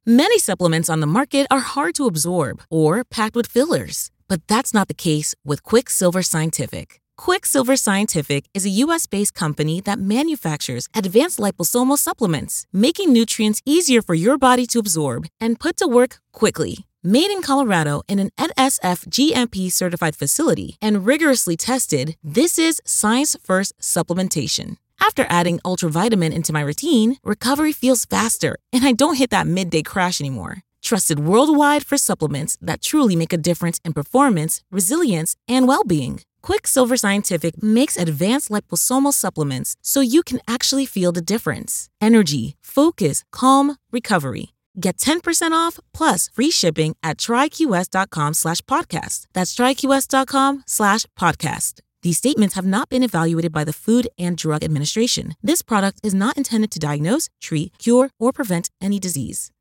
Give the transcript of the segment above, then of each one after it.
Many supplements on the market are hard to absorb or packed with fillers, but that's not the case with Quicksilver Scientific. Quicksilver Scientific is a U.S.-based company that manufactures advanced liposomal supplements, making nutrients easier for your body to absorb and put to work quickly. Made in Colorado in an NSF GMP-certified facility and rigorously tested, this is science-first supplementation. After adding Ultravitamin into my routine, recovery feels faster, and I don't hit that midday crash anymore. Trusted worldwide for supplements that truly make a difference in performance, resilience, and well-being. Quicksilver Scientific makes advanced liposomal supplements so you can actually feel the difference. Energy, focus, calm, recovery. Get 10% off plus free shipping at tryqs.com/podcast. That's tryqs.com/podcast. These statements have not been evaluated by the Food and Drug Administration. This product is not intended to diagnose, treat, cure, or prevent any disease.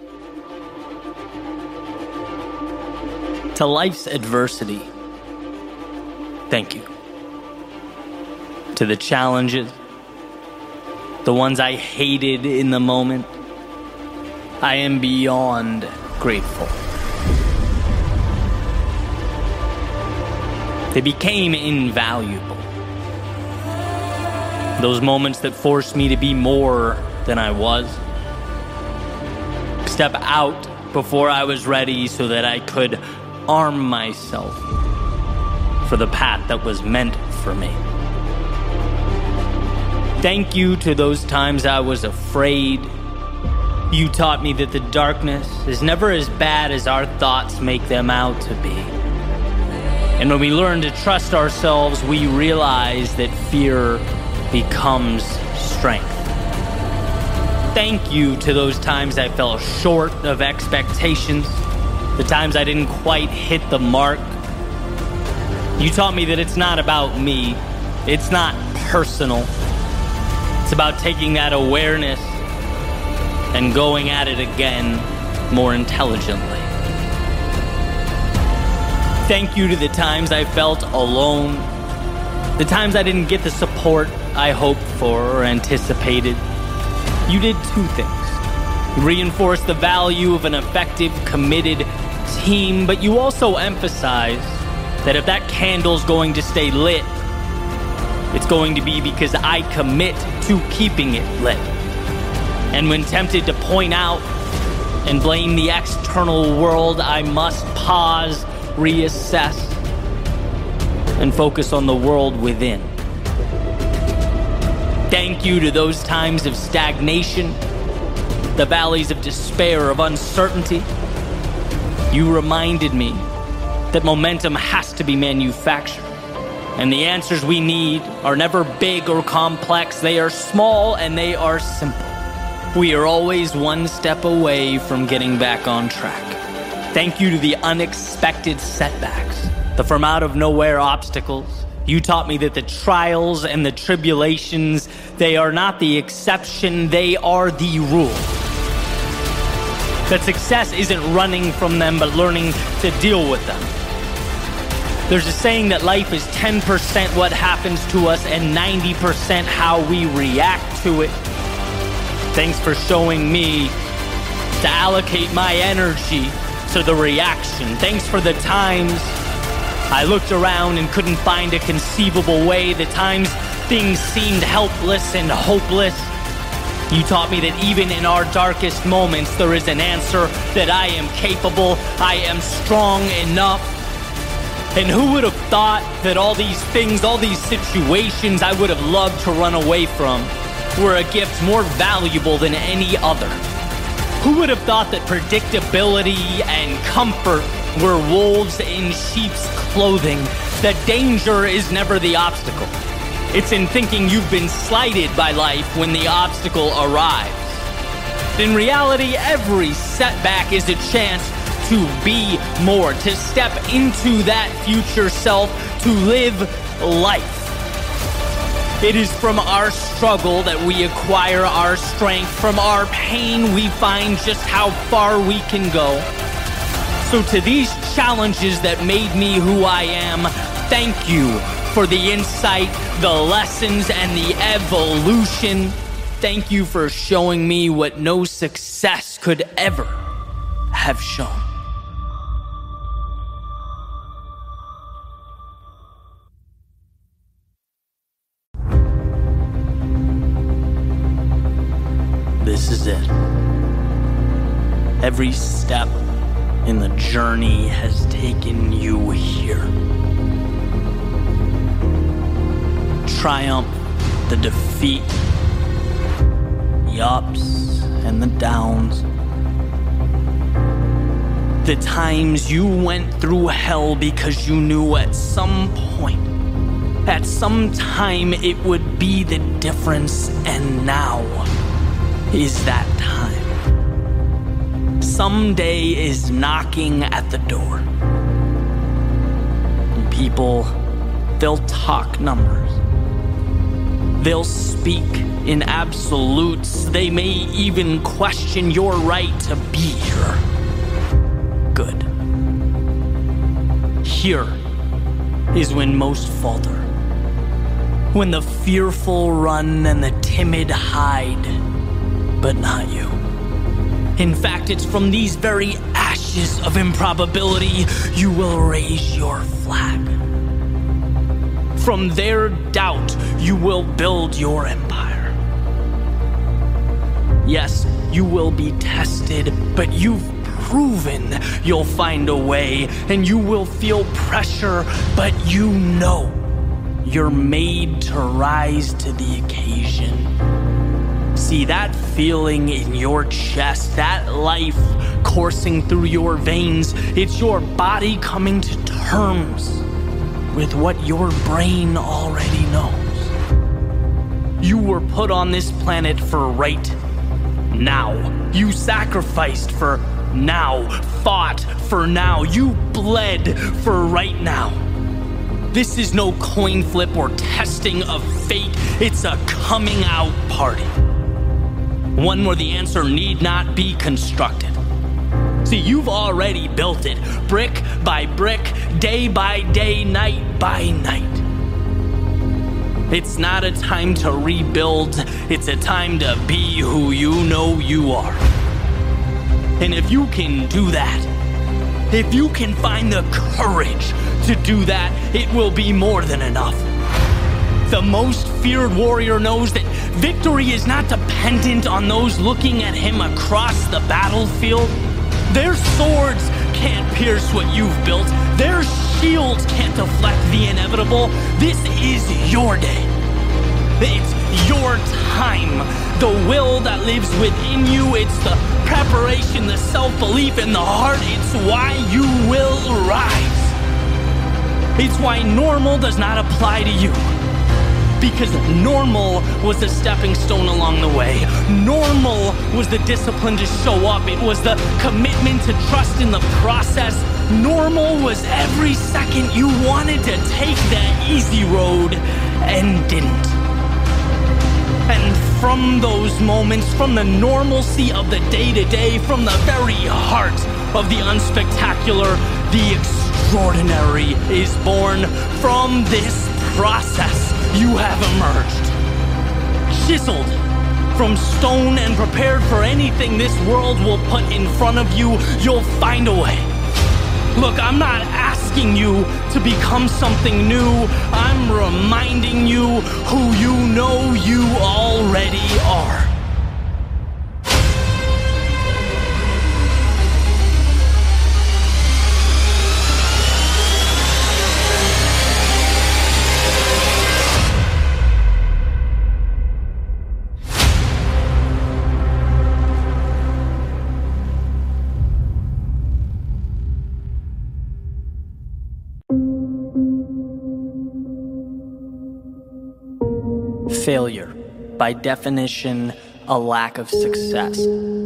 To life's adversity, thank you. To the challenges, the ones I hated in the moment, I am beyond grateful. They became invaluable. Those moments that forced me to be more than I was. Step out before I was ready so that I could arm myself for the path that was meant for me. Thank you to those times I was afraid. You taught me that the darkness is never as bad as our thoughts make them out to be. And when we learn to trust ourselves, we realize that fear becomes strength. Thank you to those times I fell short of expectations, the times I didn't quite hit the mark. You taught me that it's not about me, it's not personal. It's about taking that awareness and going at it again more intelligently. Thank you to the times I felt alone, the times I didn't get the support I hoped for or anticipated. You did two things. You reinforced the value of an effective, committed team, but you also emphasized that if that candle's going to stay lit, it's going to be because I commit to keeping it lit. And when tempted to point out and blame the external world, I must pause, reassess, and focus on the world within. Thank you to those times of stagnation, the valleys of despair, of uncertainty. You reminded me that momentum has to be manufactured, and the answers we need are never big or complex. They are small and they are simple. We are always one step away from getting back on track. Thank you to the unexpected setbacks, the from out of nowhere obstacles. You taught me that the trials and the tribulations, they are not the exception, they are the rule. That success isn't running from them, but learning to deal with them. There's a saying that life is 10% what happens to us and 90% how we react to it. Thanks for showing me to allocate my energy to the reaction. Thanks for the times I looked around and couldn't find a conceivable way, the times things seemed helpless and hopeless. You taught me that even in our darkest moments, there is an answer, that I am capable, I am strong enough. And who would have thought that all these things, all these situations I would have loved to run away from were a gift more valuable than any other? Who would have thought that predictability and comfort were wolves in sheep's clothing? That danger is never the obstacle. It's in thinking you've been slighted by life when the obstacle arrives. In reality, every setback is a chance to be more, to step into that future self, to live life. It is from our struggle that we acquire our strength. From our pain, we find just how far we can go. So to these challenges that made me who I am, thank you for the insight, the lessons, and the evolution. thank you for showing me what no success could ever have shown. This is it. Every step in the journey has taken you here. Triumph, the defeat, the ups and the downs. The times you went through hell because you knew at some point, at some time, it would be the difference, and now is that time. Someday is knocking at the door. And people, they'll talk numbers. They'll speak in absolutes. They may even question your right to be here. Good. Here is when most falter. When the fearful run and the timid hide, but not you. In fact, it's from these very ashes of improbability you will raise your flag. From their doubt, you will build your empire. Yes, you will be tested, but you've proven you'll find a way, and you will feel pressure, but you know you're made to rise to the occasion. See, that feeling in your chest, that life coursing through your veins, it's your body coming to terms with what your brain already knows. You were put on this planet for right now. You sacrificed for now, fought for now. You bled for right now. This is no coin flip or testing of fate. It's a coming out party. One where the answer need not be constructed. See, you've already built it, brick by brick, day by day, night by night. It's not a time to rebuild, it's a time to be who you know you are. And if you can do that, if you can find the courage to do that, it will be more than enough. The most feared warrior knows that victory is not dependent on those looking at him across the battlefield. Their swords can't pierce what you've built. Their shields can't deflect the inevitable. This is your day. It's your time. The will that lives within you, it's the preparation, the self-belief in the heart. It's why you will rise. It's why normal does not apply to you. Because normal was the stepping stone along the way. Normal was the discipline to show up. It was the commitment to trust in the process. Normal was every second you wanted to take the easy road and didn't. And from those moments, from the normalcy of the day-to-day, from the very heart of the unspectacular, the extraordinary is born. From this process, you have emerged, chiseled from stone and prepared for anything this world will put in front of you. You'll find a way. Look, I'm not asking you to become something new. I'm reminding you who you know you already are. Failure, by definition, a lack of success.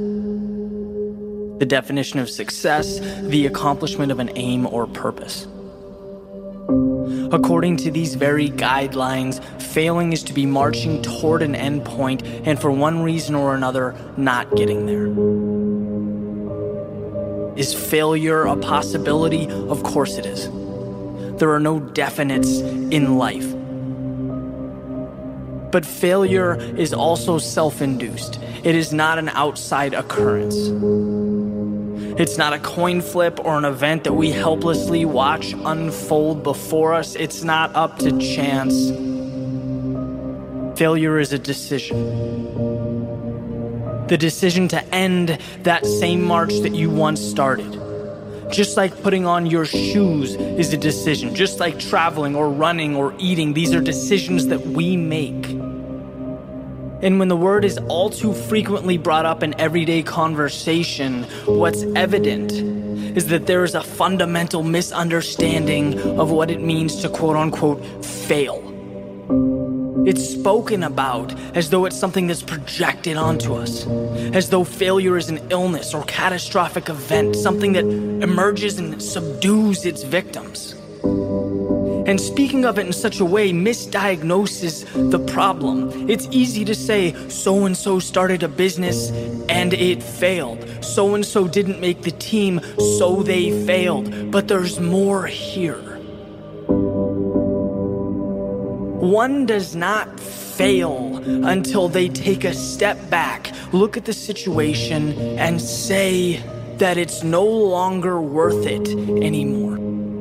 The definition of success, the accomplishment of an aim or purpose. According to these very guidelines, failing is to be marching toward an end point and for one reason or another, not getting there. Is failure a possibility? Of course it is. There are no definites in life. But failure is also self-induced. It is not an outside occurrence. It's not a coin flip or an event that we helplessly watch unfold before us. It's not up to chance. Failure is a decision. The decision to end that same march that you once started. Just like putting on your shoes is a decision. Just like traveling or running or eating, these are decisions that we make. And when the word is all too frequently brought up in everyday conversation, what's evident is that there is a fundamental misunderstanding of what it means to quote-unquote fail. It's spoken about as though it's something that's projected onto us, as though failure is an illness or catastrophic event, something that emerges and subdues its victims. And speaking of it in such a way misdiagnoses the problem. It's easy to say, so-and-so started a business and it failed. So-and-so didn't make the team, so they failed. But there's more here. One does not fail until they take a step back, look at the situation, and say that it's no longer worth it anymore.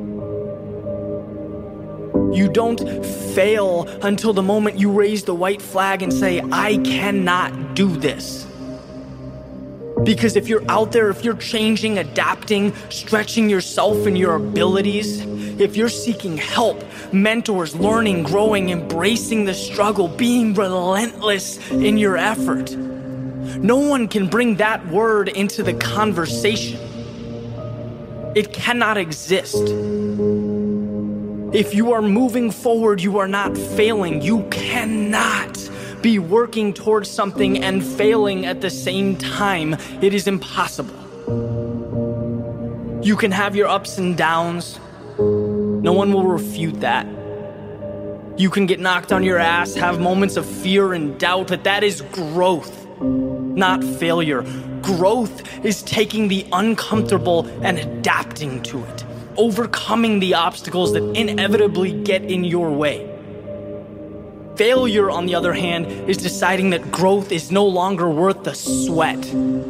You don't fail until the moment you raise the white flag and say, I cannot do this. Because if you're out there, if you're changing, adapting, stretching yourself and your abilities, if you're seeking help, mentors, learning, growing, embracing the struggle, being relentless in your effort, no one can bring that word into the conversation. It cannot exist. If you are moving forward, you are not failing. You cannot be working towards something and failing at the same time. It is impossible. You can have your ups and downs. No one will refute that. You can get knocked on your ass, have moments of fear and doubt, but that is growth, not failure. Growth is taking the uncomfortable and adapting to it, overcoming the obstacles that inevitably get in your way. Failure, on the other hand, is deciding that growth is no longer worth the sweat.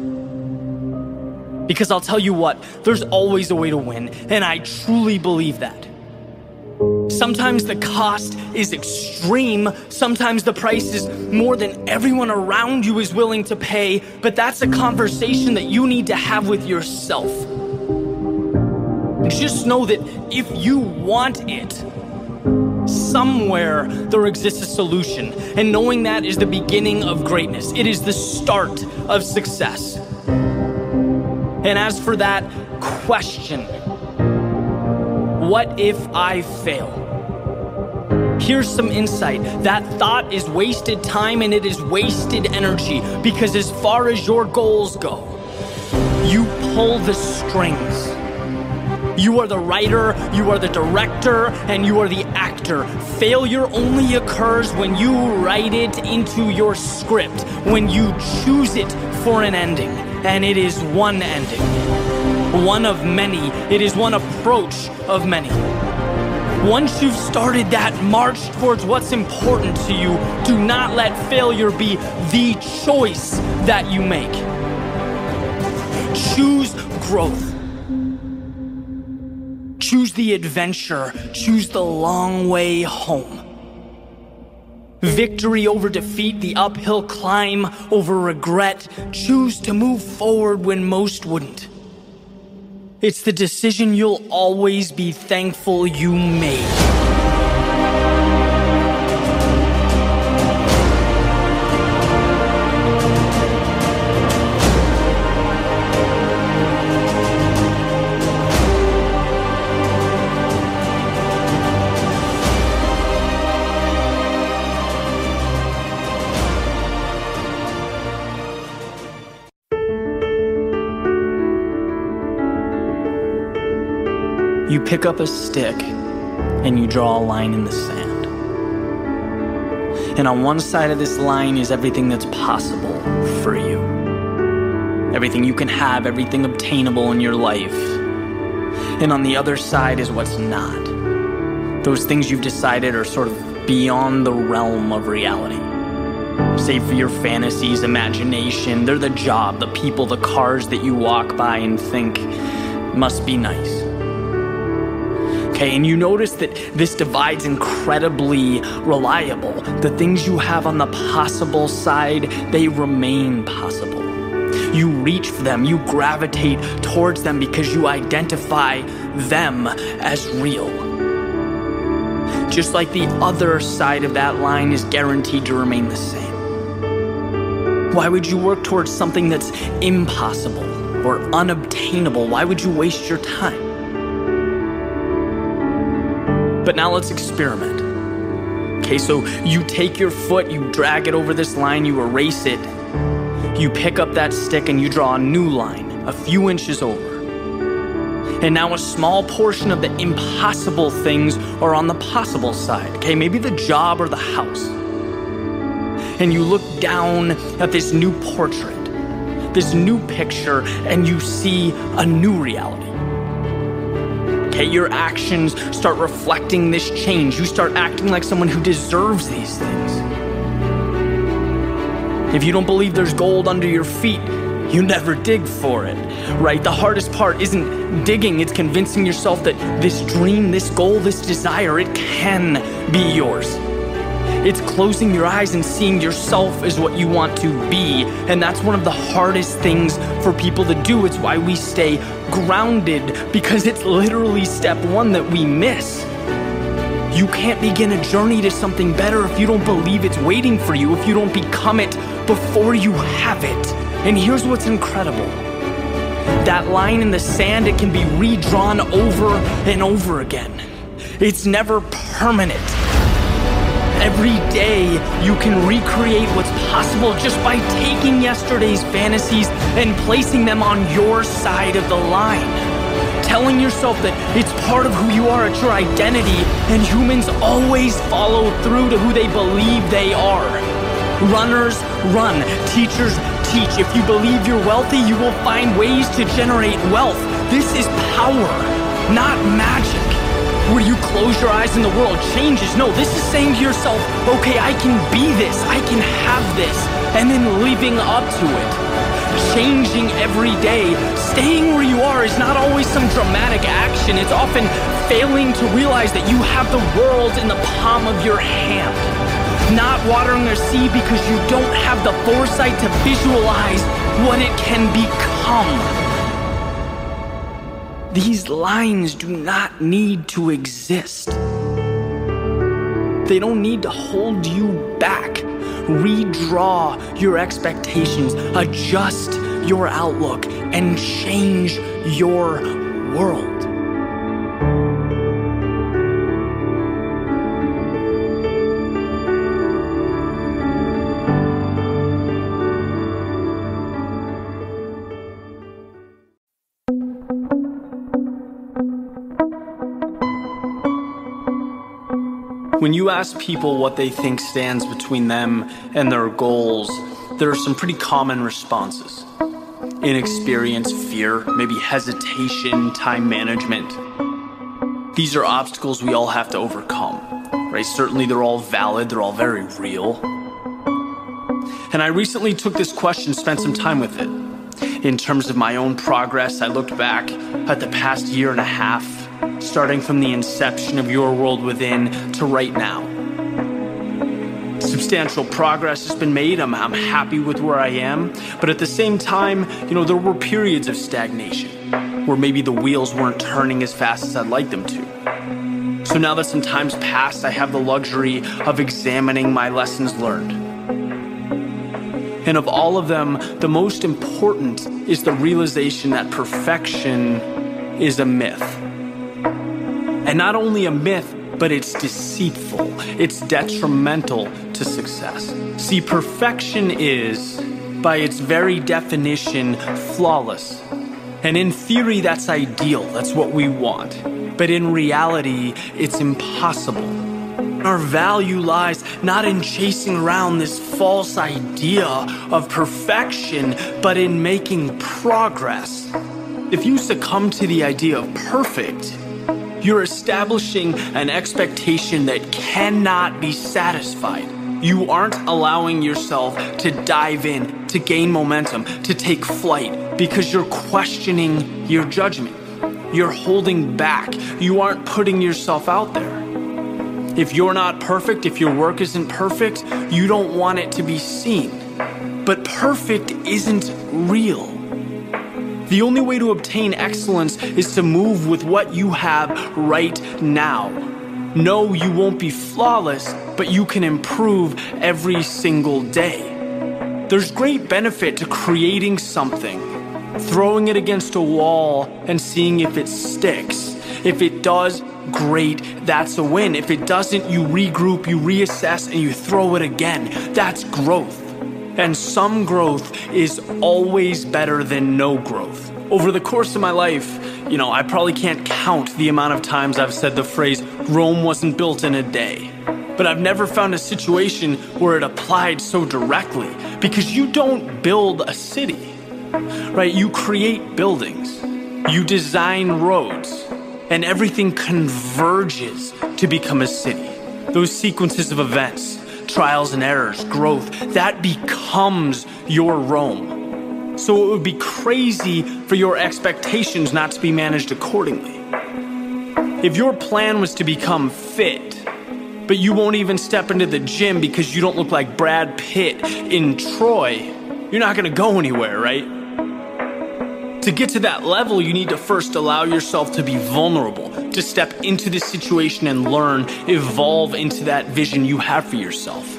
Because I'll tell you what, there's always a way to win, and I truly believe that. Sometimes the cost is extreme, sometimes the price is more than everyone around you is willing to pay, but that's a conversation that you need to have with yourself. Just know that if you want it, somewhere there exists a solution, and knowing that is the beginning of greatness. It is the start of success. And as for that question, what if I fail? Here's some insight. That thought is wasted time and it is wasted energy, because as far as your goals go, you pull the strings. You are the writer, you are the director, and you are the actor. Failure only occurs when you write it into your script, when you choose it for an ending. And it is one ending, one of many. It is one approach of many. Once you've started that march towards what's important to you, do not let failure be the choice that you make. Choose growth. Choose the adventure. Choose the long way home. Victory over defeat, the uphill climb over regret. Choose to move forward when most wouldn't. It's the decision you'll always be thankful you made. You pick up a stick and you draw a line in the sand. And on one side of this line is everything that's possible for you. Everything you can have, everything obtainable in your life. And on the other side is what's not. Those things you've decided are sort of beyond the realm of reality. save for your fantasies, imagination. They're the job, the people, the cars that you walk by and think must be nice. Okay, and you notice that this divide's incredibly reliable. The things you have on the possible side, they remain possible. You reach for them, you gravitate towards them because you identify them as real. Just like the other side of that line is guaranteed to remain the same. Why would you work towards something that's impossible or unobtainable? Why would you waste your time? But now let's experiment. Okay, so you take your foot, you drag it over this line, you erase it. You pick up that stick and you draw a new line, a few inches over. And now a small portion of the impossible things are on the possible side. Okay, maybe the job or the house. And you look down at this new portrait, this new picture, and you see a new reality. Okay, your actions start reflecting this change. You start acting like someone who deserves these things. If you don't believe there's gold under your feet, you never dig for it, right? The hardest part isn't digging, it's convincing yourself that this dream, this goal, this desire, it can be yours. It's closing your eyes and seeing yourself as what you want to be. And that's one of the hardest things for people to do. It's why we stay grounded, because it's literally step one that we miss. You can't begin a journey to something better if you don't believe it's waiting for you, if you don't become it before you have it. And here's what's incredible. That line in the sand, it can be redrawn over and over again. It's never permanent. Every day, you can recreate what's possible just by taking yesterday's fantasies and placing them on your side of the line. Telling yourself that it's part of who you are, it's your identity, and humans always follow through to who they believe they are. Runners run, teachers teach. If you believe you're wealthy, you will find ways to generate wealth. This is power, not magic, where you close your eyes and the world changes. No, this is saying to yourself, okay, I can be this, I can have this, and then living up to it. Changing every day. Staying where you are is not always some dramatic action. It's often failing to realize that you have the world in the palm of your hand. Not watering a seed because you don't have the foresight to visualize what it can become. These lines do not need to exist. They don't need to hold you back. Redraw your expectations, adjust your outlook, and change your world. When you ask people what they think stands between them and their goals, there are some pretty common responses. Inexperience, fear, maybe hesitation, time management. These are obstacles we all have to overcome, right? Certainly they're all valid, they're all very real. And I recently took this question, spent some time with it. In terms of my own progress, I looked back at the past year and a half, starting from the inception of Your World Within to right now. Substantial progress has been made. I'm happy with where I am. But at the same time, there were periods of stagnation where maybe the wheels weren't turning as fast as I'd like them to. So now that some time's passed, I have the luxury of examining my lessons learned. And of all of them, the most important is the realization that perfection is a myth. And not only a myth, but it's deceitful. It's detrimental to success. See, perfection is, by its very definition, flawless. And in theory, that's ideal. That's what we want. But in reality, it's impossible. Our value lies not in chasing around this false idea of perfection, but in making progress. If you succumb to the idea of perfect, you're establishing an expectation that cannot be satisfied. You aren't allowing yourself to dive in, to gain momentum, to take flight, because you're questioning your judgment. You're holding back. You aren't putting yourself out there. If you're not perfect, if your work isn't perfect, you don't want it to be seen. But perfect isn't real. The only way to obtain excellence is to move with what you have right now. No, you won't be flawless, but you can improve every single day. There's great benefit to creating something, throwing it against a wall and seeing if it sticks. If it does, great, that's a win. If it doesn't, you regroup, you reassess, and you throw it again. That's growth. And some growth is always better than no growth. Over the course of my life, I probably can't count the amount of times I've said the phrase, Rome wasn't built in a day. But I've never found a situation where it applied so directly, because you don't build a city, right? You create buildings, you design roads, and everything converges to become a city. Those sequences of events, trials and errors, growth, that becomes your Rome. So it would be crazy for your expectations not to be managed accordingly. If your plan was to become fit, but you won't even step into the gym because you don't look like Brad Pitt in Troy, you're not gonna go anywhere, right? To get to that level, you need to first allow yourself to be vulnerable, to step into the situation and learn, evolve into that vision you have for yourself.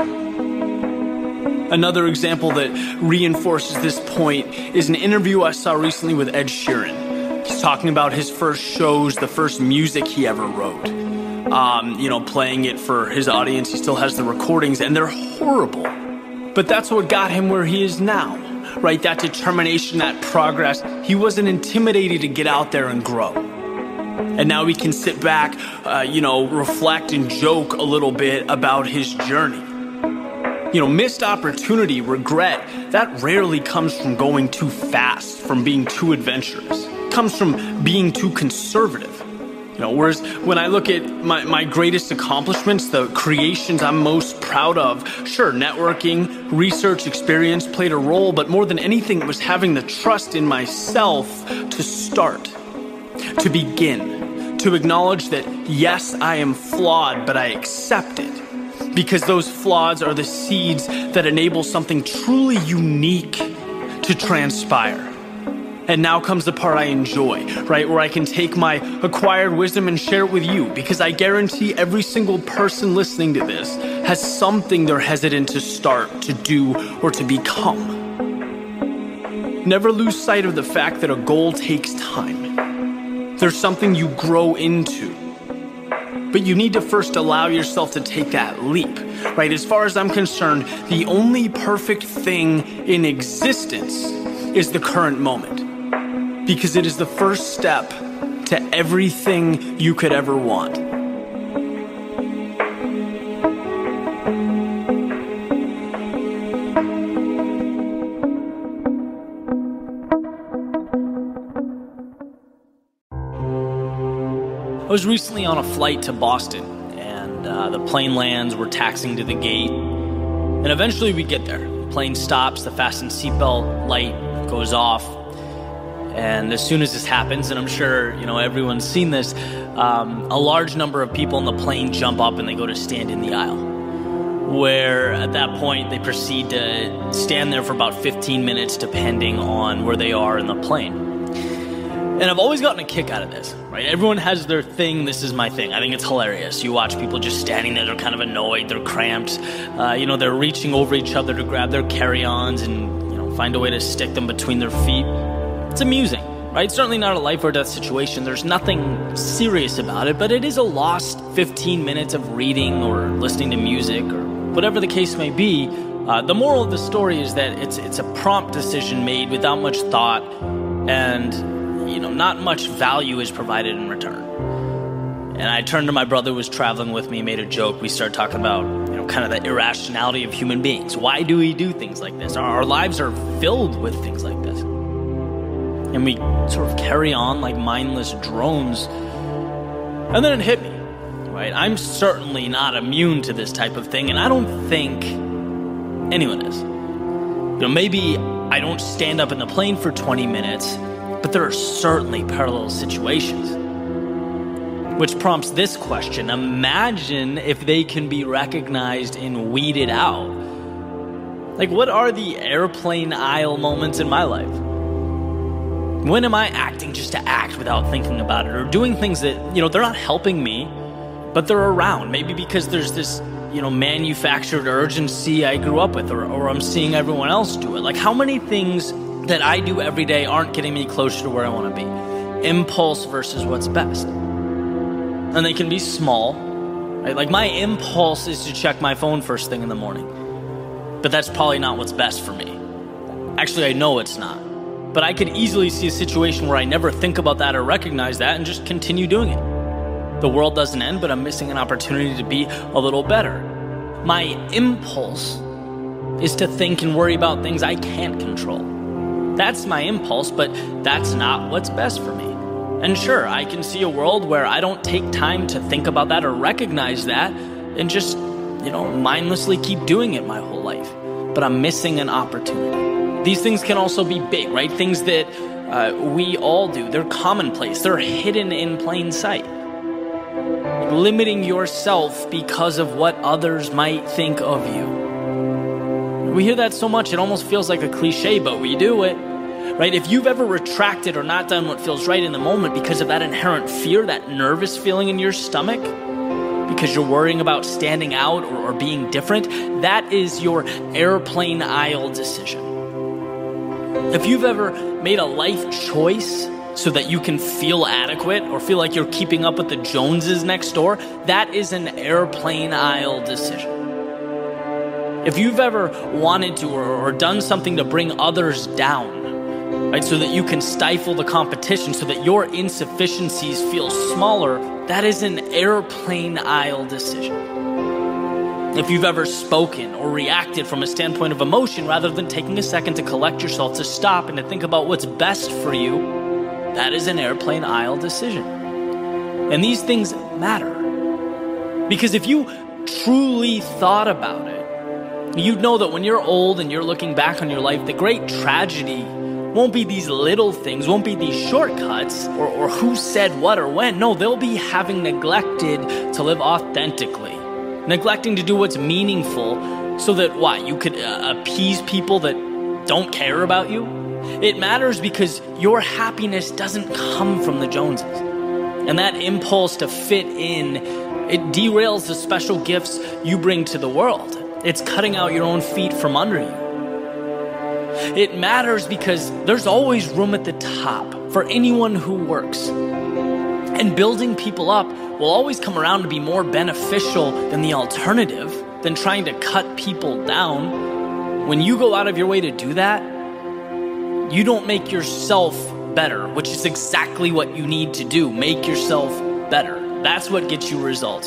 Another example that reinforces this point is an interview I saw recently with Ed Sheeran. He's talking about his first shows, the first music he ever wrote. Playing it for his audience. He still has the recordings, and they're horrible. But that's what got him where he is now, right? That determination, that progress. He wasn't intimidated to get out there and grow. And now we can sit back, reflect and joke a little bit about his journey. Missed opportunity, regret, that rarely comes from going too fast, from being too adventurous. It comes from being too conservative. Whereas when I look at my greatest accomplishments, the creations I'm most proud of, sure, networking, research, experience played a role, but more than anything, it was having the trust in myself to start, to begin, to acknowledge that, yes, I am flawed, but I accept it. Because those flaws are the seeds that enable something truly unique to transpire. And now comes the part I enjoy, right? Where I can take my acquired wisdom and share it with you, because I guarantee every single person listening to this has something they're hesitant to start, to do, or to become. Never lose sight of the fact that a goal takes time. There's something you grow into. But you need to first allow yourself to take that leap, right? As far as I'm concerned, the only perfect thing in existence is the current moment, because it is the first step to everything you could ever want. I was recently on a flight to Boston, and the plane lands, we're taxiing to the gate, and eventually we get there. The plane stops, the fasten seatbelt light goes off, and as soon as this happens, and I'm sure everyone's seen this, a large number of people in the plane jump up and they go to stand in the aisle, where at that point they proceed to stand there for about 15 minutes depending on where they are in the plane. And I've always gotten a kick out of this, right? Everyone has their thing. This is my thing. I think it's hilarious. You watch people just standing there. They're kind of annoyed. They're cramped. They're reaching over each other to grab their carry-ons and, find a way to stick them between their feet. It's amusing, right? It's certainly not a life or death situation. There's nothing serious about it, but it is a lost 15 minutes of reading or listening to music or whatever the case may be. The moral of the story is that it's a prompt decision made without much thought, and not much value is provided in return. And I turned to my brother who was traveling with me, made a joke. We started talking about, kind of the irrationality of human beings. Why do we do things like this? Our lives are filled with things like this. And we sort of carry on like mindless drones. And then it hit me. right? I'm certainly not immune to this type of thing, and I don't think anyone is. Maybe I don't stand up in the plane for 20 minutes, but there are certainly parallel situations. Which prompts this question. Imagine if they can be recognized and weeded out. Like, what are the airplane aisle moments in my life? When am I acting just to act without thinking about it, or doing things that, they're not helping me, but they're around? Maybe because there's this, manufactured urgency I grew up with, or I'm seeing everyone else do it. Like, how many things that I do every day aren't getting me closer to where I want to be? Impulse versus what's best. And they can be small, right? Like, my impulse is to check my phone first thing in the morning. But that's probably not what's best for me. Actually, I know it's not. But I could easily see a situation where I never think about that or recognize that and just continue doing it. The world doesn't end, but I'm missing an opportunity to be a little better. My impulse is to think and worry about things I can't control. That's my impulse, but that's not what's best for me. And sure, I can see a world where I don't take time to think about that or recognize that and just, mindlessly keep doing it my whole life. But I'm missing an opportunity. These things can also be big, right? Things that we all do. They're commonplace. They're hidden in plain sight. Limiting yourself because of what others might think of you. We hear that so much, it almost feels like a cliche, but we do it. Right? If you've ever retracted or not done what feels right in the moment because of that inherent fear, that nervous feeling in your stomach, because you're worrying about standing out or being different, that is your airplane aisle decision. If you've ever made a life choice so that you can feel adequate or feel like you're keeping up with the Joneses next door, that is an airplane aisle decision. If you've ever wanted to or done something to bring others down, right, so that you can stifle the competition, so that your insufficiencies feel smaller, that is an airplane aisle decision. If you've ever spoken or reacted from a standpoint of emotion rather than taking a second to collect yourself, to stop and to think about what's best for you, that is an airplane aisle decision. And these things matter. Because if you truly thought about it, you'd know that when you're old and you're looking back on your life, the great tragedy won't be these little things, won't be these shortcuts or who said what or when. No, they'll be having neglected to live authentically, neglecting to do what's meaningful so that you could appease people that don't care about you. It matters because your happiness doesn't come from the Joneses. And that impulse to fit in, it derails the special gifts you bring to the world. It's cutting out your own feet from under you. It matters because there's always room at the top for anyone who works. And building people up will always come around to be more beneficial than the alternative, than trying to cut people down. When you go out of your way to do that, you don't make yourself better, which is exactly what you need to do. Make yourself better. That's what gets you results.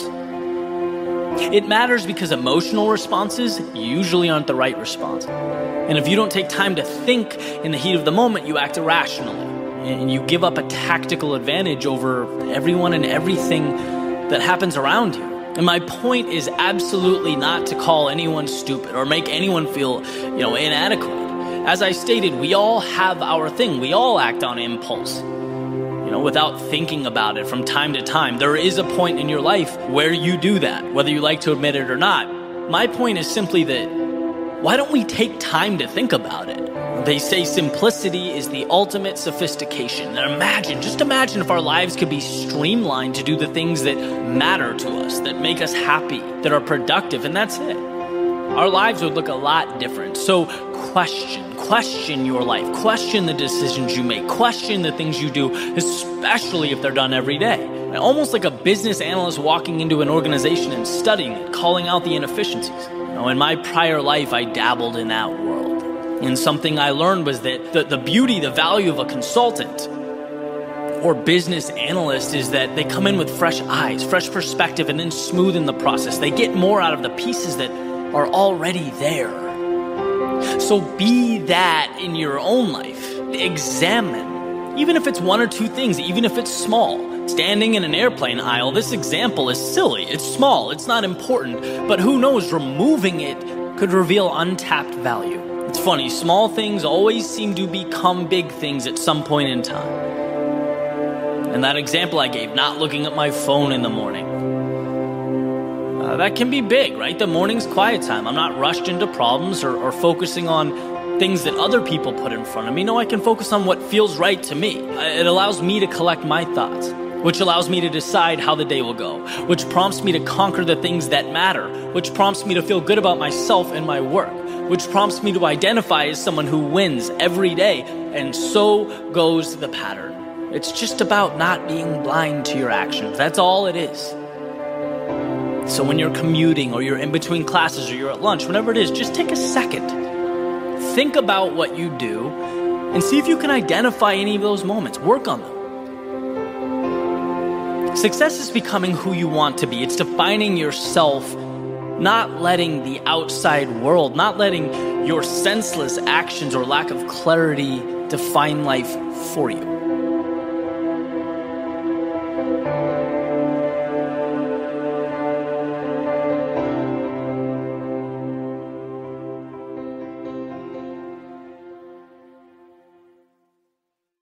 It matters because emotional responses usually aren't the right response. And if you don't take time to think in the heat of the moment, you act irrationally. And you give up a tactical advantage over everyone and everything that happens around you. And my point is absolutely not to call anyone stupid or make anyone feel, inadequate. As I stated, we all have our thing. We all act on impulse, without thinking about it from time to time. There is a point in your life where you do that, whether you like to admit it or not. My point is simply that, why don't we take time to think about it? They say simplicity is the ultimate sophistication. And just imagine if our lives could be streamlined to do the things that matter to us, that make us happy, that are productive, and that's it. Our lives would look a lot different. So question your life. Question the decisions you make. Question the things you do, especially if they're done every day. Almost like a business analyst walking into an organization and studying it, calling out the inefficiencies. In my prior life, I dabbled in that world. And something I learned was that the beauty, the value of a consultant or business analyst is that they come in with fresh eyes, fresh perspective, and then smoothen the process. They get more out of the pieces that are already there. So be that in your own life. Examine Even if it's one or two things, even if it's small. Standing in an airplane aisle, this example is silly. It's small, it's not important, but who knows, removing it could reveal untapped value. It's funny, small things always seem to become big things at some point in time. And that example I gave, not looking at my phone in the morning, that can be big, right? The morning's quiet time. I'm not rushed into problems or focusing on things that other people put in front of me. No, I can focus on what feels right to me. It allows me to collect my thoughts, which allows me to decide how the day will go, which prompts me to conquer the things that matter, which prompts me to feel good about myself and my work, which prompts me to identify as someone who wins every day. And so goes the pattern. It's just about not being blind to your actions. That's all it is. So when you're commuting or you're in between classes or you're at lunch, whenever it is, just take a second. Think about what you do and see if you can identify any of those moments. Work on them. Success is becoming who you want to be. It's defining yourself, not letting the outside world, not letting your senseless actions or lack of clarity define life for you.